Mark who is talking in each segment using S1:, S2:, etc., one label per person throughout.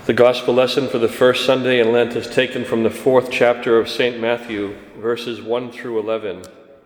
S1: The Gospel lesson for the first Sunday in Lent is taken from the 4th chapter of St. Matthew, verses 1 through 11.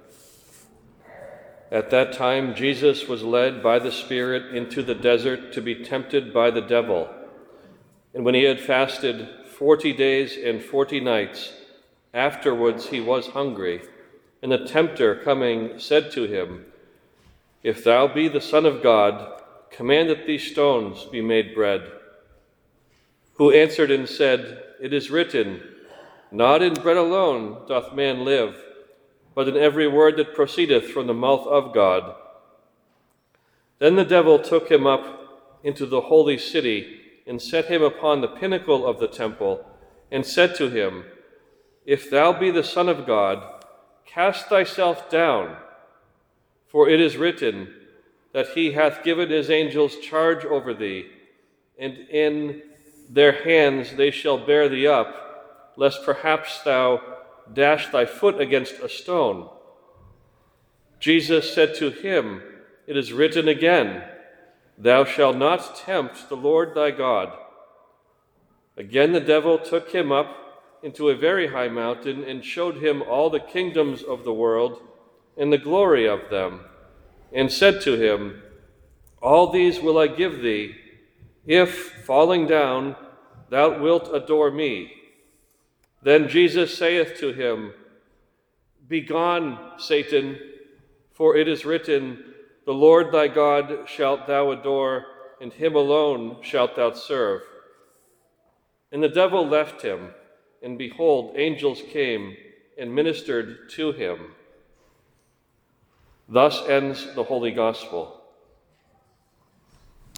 S1: At that time, Jesus was led by the Spirit into the desert to be tempted by the devil. And when he had fasted 40 days and 40 nights, afterwards he was hungry. And the tempter coming said to him, "If thou be the Son of God, command that these stones be made bread." Who answered and said, "It is written, not in bread alone doth man live, but in every word that proceedeth from the mouth of God." Then the devil took him up into the holy city and set him upon the pinnacle of the temple and said to him, "If thou be the Son of God, cast thyself down, for it is written that he hath given his angels charge over thee, and in their hands they shall bear thee up, lest perhaps thou dash thy foot against a stone." Jesus said to him, "It is written again, thou shalt not tempt the Lord thy God." Again the devil took him up into a very high mountain and showed him all the kingdoms of the world and the glory of them, and said to him, "All these will I give thee, if, falling down, thou wilt adore me." Then Jesus saith to him, "Begone, Satan, for it is written, the Lord thy God shalt thou adore, and him alone shalt thou serve." And the devil left him, and behold, angels came and ministered to him. Thus ends the Holy Gospel.